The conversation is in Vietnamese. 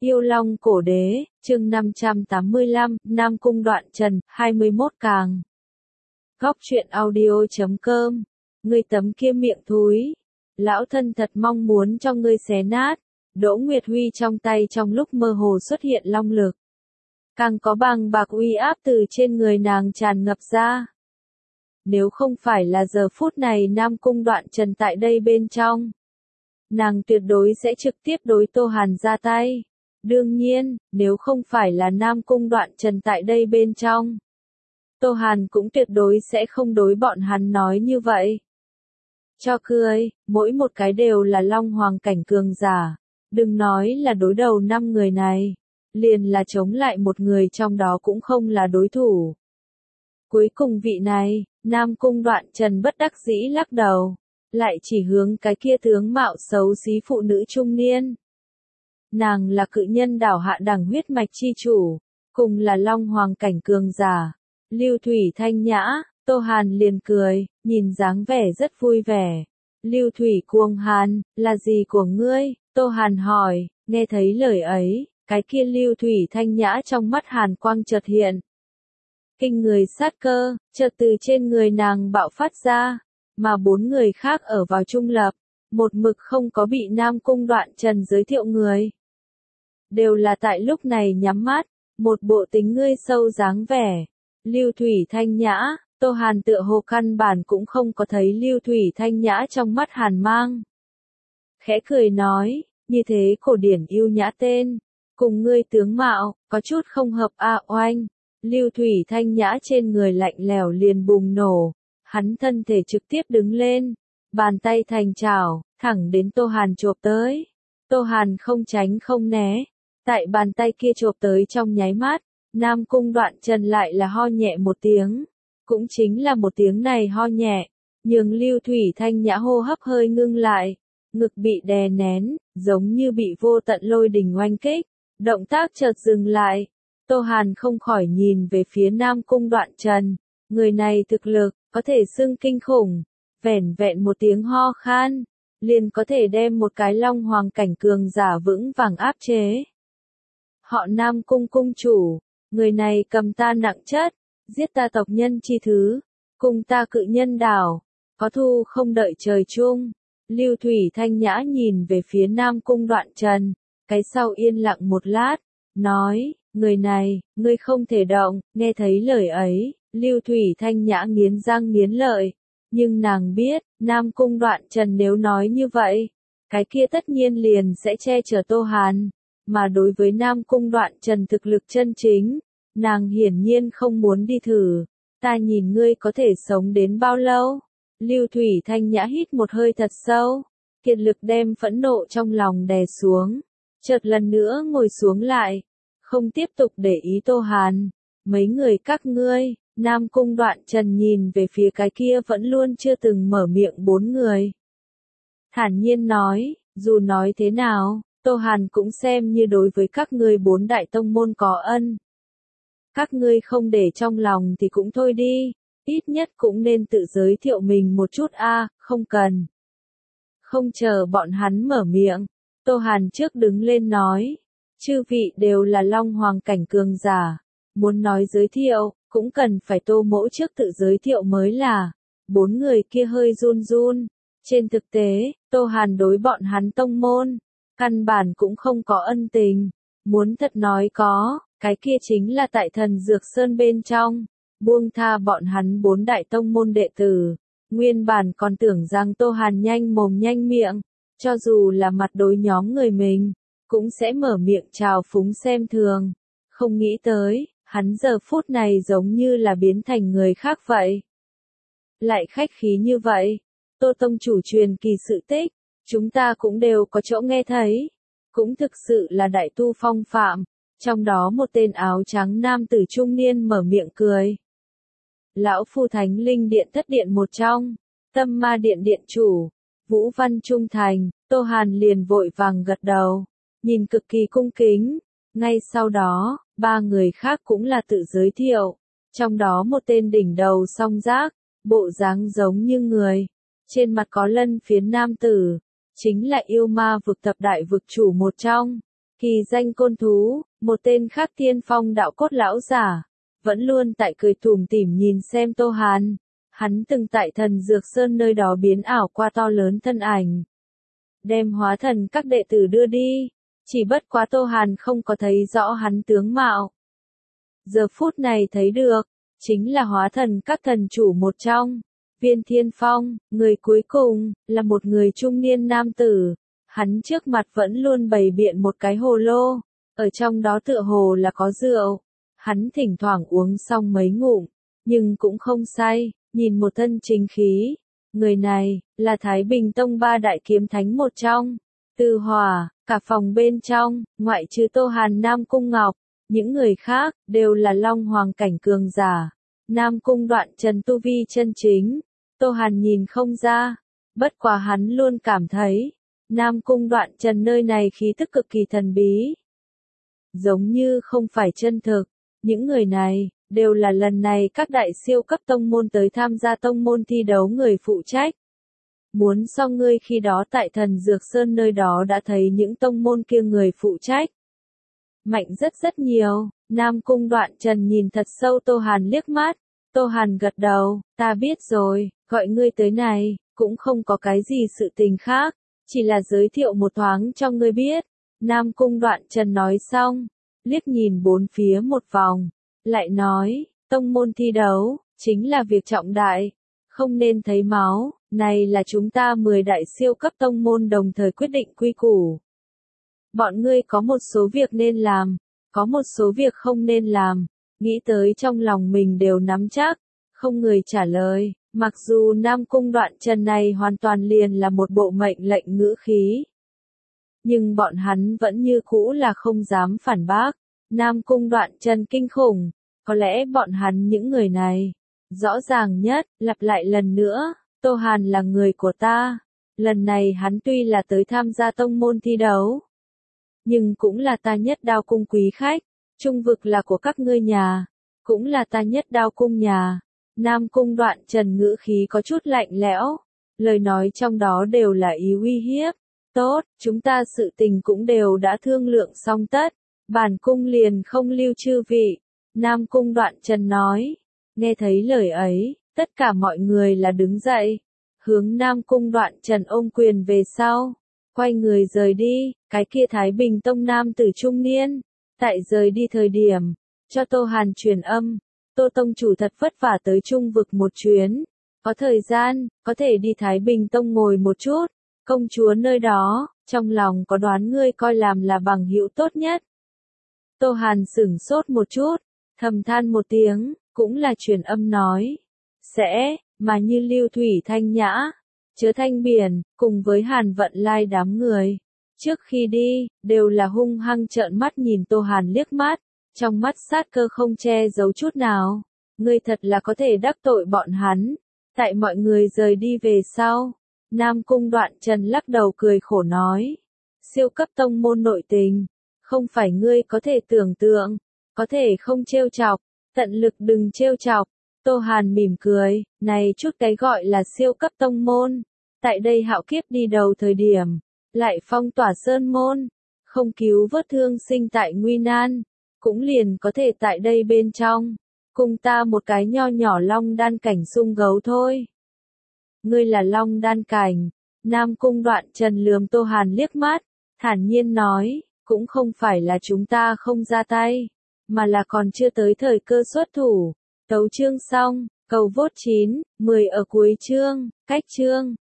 Yêu Long Cổ Đế, chương 585, Nam Cung Đoạn Trần, 21 càng. Góc truyện audio.com. Ngươi tấm kia miệng thúi. Lão thân thật mong muốn cho ngươi xé nát. Đỗ Nguyệt Huy trong tay trong lúc mơ hồ xuất hiện long lực. Càng có bàng bạc uy áp từ trên người nàng tràn ngập ra. Nếu không phải là giờ phút này Nam Cung Đoạn Trần tại đây bên trong, nàng tuyệt đối sẽ trực tiếp đối Tô Hàn ra tay. Đương nhiên, nếu không phải là Nam Cung Đoạn Trần tại đây bên trong, Tô Hàn cũng tuyệt đối sẽ không đối bọn hắn nói như vậy. Cho cười, mỗi một cái đều là Long Hoàng cảnh cường giả. Đừng nói là đối đầu 5 người này, liền là chống lại một người trong đó cũng không là đối thủ. Cuối cùng vị này, Nam Cung Đoạn Trần bất đắc dĩ lắc đầu, lại chỉ hướng cái kia tướng mạo xấu xí phụ nữ trung niên. Nàng là cự nhân đảo hạ đẳng huyết mạch chi chủ, cùng là Long Hoàng cảnh cường giả. Lưu Thủy Thanh Nhã, Tô Hàn liền cười, nhìn dáng vẻ rất vui vẻ. Lưu Thủy Cuồng Hàn, là gì của ngươi? Tô Hàn hỏi, nghe thấy lời ấy, cái kia Lưu Thủy Thanh Nhã trong mắt Hàn quang chợt hiện. Kinh người sát cơ, chợt từ trên người nàng bạo phát ra, mà 4 người khác ở vào trung lập, một mực không có bị Nam Cung Đoạn Trần giới thiệu người. Đều là tại lúc này nhắm mắt, một bộ tính ngươi sâu dáng vẻ. Lưu Thủy Thanh Nhã, Tô Hàn tựa hồ căn bản cũng không có thấy Lưu Thủy Thanh Nhã trong mắt hàn mang. Khẽ cười nói, như thế cổ điển yêu nhã tên, cùng ngươi tướng mạo, có chút không hợp oanh. Lưu Thủy Thanh Nhã trên người lạnh lẽo liền bùng nổ, hắn thân thể trực tiếp đứng lên, bàn tay thành chảo, thẳng đến Tô Hàn chộp tới. Tô Hàn không tránh không né, tại bàn tay kia chộp tới trong nháy mắt, Nam Cung Đoạn Trần lại là ho nhẹ một tiếng, cũng chính là một tiếng này ho nhẹ, nhường Lưu Thủy Thanh Nhã hô hấp hơi ngưng lại, ngực bị đè nén, giống như bị vô tận lôi đình oanh kích, động tác chợt dừng lại. Tô Hàn không khỏi nhìn về phía Nam Cung Đoạn Trần, người này thực lực, có thể xưng kinh khủng, vẻn vẹn một tiếng ho khan, liền có thể đem một cái Long Hoàng cảnh cường giả vững vàng áp chế. Họ Nam Cung cung chủ, người này cầm ta nặng chất, giết ta tộc nhân chi thứ, cùng ta cự nhân đảo, có thù không đợi trời chung. Lưu Thủy Thanh Nhã nhìn về phía Nam Cung Đoạn Trần, cái sau yên lặng một lát, nói, người này, ngươi không thể động. Nghe thấy lời ấy, Lưu Thủy Thanh Nhã nghiến răng nghiến lợi, nhưng nàng biết, Nam Cung Đoạn Trần nếu nói như vậy, cái kia tất nhiên liền sẽ che chở Tô Hàn, mà đối với Nam Cung Đoạn Trần thực lực chân chính, nàng hiển nhiên không muốn đi thử. Ta nhìn ngươi có thể sống đến bao lâu? Lưu Thủy Thanh Nhã hít một hơi thật sâu, kiệt lực đem phẫn nộ trong lòng đè xuống, chợt lần nữa ngồi xuống lại, không tiếp tục để ý Tô Hàn. Mấy người các ngươi, Nam Cung Đoạn Trần nhìn về phía cái kia vẫn luôn chưa từng mở miệng 4 người. Thản nhiên nói, dù nói thế nào, Tô Hàn cũng xem như đối với các ngươi 4 đại tông môn có ân. Các ngươi không để trong lòng thì cũng thôi đi, ít nhất cũng nên tự giới thiệu mình một chút không cần. Không chờ bọn hắn mở miệng, Tô Hàn trước đứng lên nói, chư vị đều là Long Hoàng cảnh cường giả, muốn nói giới thiệu, cũng cần phải Tô mỗ trước tự giới thiệu mới là. 4 người kia hơi run run, trên thực tế, Tô Hàn đối bọn hắn tông môn, căn bản cũng không có ân tình, muốn thật nói có, cái kia chính là tại Thần Dược Sơn bên trong, buông tha bọn hắn 4 đại tông môn đệ tử. Nguyên bản còn tưởng rằng Tô Hàn nhanh mồm nhanh miệng, cho dù là mặt đối nhóm người mình, cũng sẽ mở miệng trào phúng xem thường. Không nghĩ tới, hắn giờ phút này giống như là biến thành người khác vậy. Lại khách khí như vậy, Tô tông chủ truyền kỳ sự tích, chúng ta cũng đều có chỗ nghe thấy, cũng thực sự là đại tu phong phạm. Trong đó một tên áo trắng nam tử trung niên mở miệng cười. Lão Phu Thánh Linh Điện thất điện một trong, Tâm Ma Điện điện chủ, Vũ Văn Trung Thành. Tô Hàn liền vội vàng gật đầu, nhìn cực kỳ cung kính. Ngay sau đó, 3 người khác cũng là tự giới thiệu, trong đó một tên đỉnh đầu song giác, bộ dáng giống như người, trên mặt có lân phiến nam tử, chính là yêu ma vực thập đại vực chủ một trong, Kỳ danh Côn Thú, một tên khác Tiên Phong đạo cốt lão giả, vẫn luôn tại cười tủm tỉm nhìn xem Tô Hàn. Hắn từng tại Thần Dược Sơn nơi đó biến ảo qua to lớn thân ảnh, đem hóa thần các đệ tử đưa đi, chỉ bất quá Tô Hàn không có thấy rõ hắn tướng mạo. Giờ phút này thấy được, chính là hóa thần các thần chủ một trong, Viên Thiên Phong, người cuối cùng, là một người trung niên nam tử. Hắn trước mặt vẫn luôn bày biện một cái hồ lô, ở trong đó tựa hồ là có rượu. Hắn thỉnh thoảng uống xong mấy ngụm, nhưng cũng không say, nhìn một thân chính khí. Người này, là Thái Bình Tông ba đại kiếm thánh một trong. Từ Hòa, cả phòng bên trong, ngoại trừ Tô Hàn Nam Cung Ngọc, những người khác, đều là Long Hoàng cảnh cường giả. Nam Cung Đoạn Trần tu vi chân chính, Tô Hàn nhìn không ra, bất quá hắn luôn cảm thấy, Nam Cung Đoạn Trần nơi này khí tức cực kỳ thần bí. Giống như không phải chân thực, những người này, đều là lần này các đại siêu cấp tông môn tới tham gia tông môn thi đấu người phụ trách. Muốn so ngươi khi đó tại Thần Dược Sơn nơi đó đã thấy những tông môn kia người phụ trách. Mạnh rất nhiều, Nam Cung Đoạn Trần nhìn thật sâu Tô Hàn liếc mắt, Tô Hàn gật đầu, ta biết rồi, gọi ngươi tới này, cũng không có cái gì sự tình khác, chỉ là giới thiệu một thoáng cho ngươi biết. Nam Cung Đoạn Trần nói xong, liếc nhìn bốn phía một vòng, lại nói, tông môn thi đấu, chính là việc trọng đại, không nên thấy máu, này là chúng ta 10 đại siêu cấp tông môn đồng thời quyết định quy củ. Bọn ngươi có một số việc nên làm, có một số việc không nên làm, nghĩ tới trong lòng mình đều nắm chắc, không người trả lời, mặc dù Nam Cung Đoạn Trần này hoàn toàn liền là một bộ mệnh lệnh ngữ khí. Nhưng bọn hắn vẫn như cũ là không dám phản bác, Nam Cung Đoạn Trần kinh khủng, có lẽ bọn hắn những người này, rõ ràng nhất, lặp lại lần nữa, Tô Hàn là người của ta, lần này hắn tuy là tới tham gia tông môn thi đấu, nhưng cũng là ta Nhất Đao Cung quý khách, trung vực là của các ngươi nhà, cũng là ta Nhất Đao Cung nhà. Nam Cung Đoạn Trần ngữ khí có chút lạnh lẽo, lời nói trong đó đều là ý uy hiếp. Tốt, chúng ta sự tình cũng đều đã thương lượng xong tất, bản cung liền không lưu chư vị. Nam Cung Đoạn Trần nói, nghe thấy lời ấy, tất cả mọi người là đứng dậy, hướng Nam Cung Đoạn Trần ôm quyền về sau, quay người rời đi. Cái kia Thái Bình Tông nam tử trung niên, tại rời đi thời điểm, cho Tô Hàn truyền âm, Tô Tông chủ thật vất vả tới trung vực một chuyến, có thời gian, có thể đi Thái Bình Tông ngồi một chút, công chúa nơi đó, trong lòng có đoán ngươi coi làm là bằng hữu tốt nhất. Tô Hàn sửng sốt một chút, thầm than một tiếng, cũng là truyền âm nói, sẽ, mà như Lưu Thủy Thanh Nhã, Chứa Thanh Biển, cùng với Hàn Vận Lai đám người. Trước khi đi, đều là hung hăng trợn mắt nhìn Tô Hàn liếc mắt, trong mắt sát cơ không che giấu chút nào. Ngươi thật là có thể đắc tội bọn hắn. Tại mọi người rời đi về sau, Nam Cung Đoạn Trần lắc đầu cười khổ nói, siêu cấp tông môn nội tình, không phải ngươi có thể tưởng tượng, có thể không trêu chọc, tận lực đừng trêu chọc. Tô Hàn mỉm cười, này chút cái gọi là siêu cấp tông môn, tại đây hạo kiếp đi đầu thời điểm, lại phong tỏa sơn môn, không cứu vớt thương sinh tại nguy nan, cũng liền có thể tại đây bên trong, cùng ta một cái nho nhỏ long đan cảnh xung gấu thôi. Ngươi là long đan cảnh, Nam Cung Đoạn Trần lườm Tô Hàn liếc mắt, thản nhiên nói, cũng không phải là chúng ta không ra tay, mà là còn chưa tới thời cơ xuất thủ. Tấu chương xong, cầu vote 9, 10 ở cuối chương, cách chương.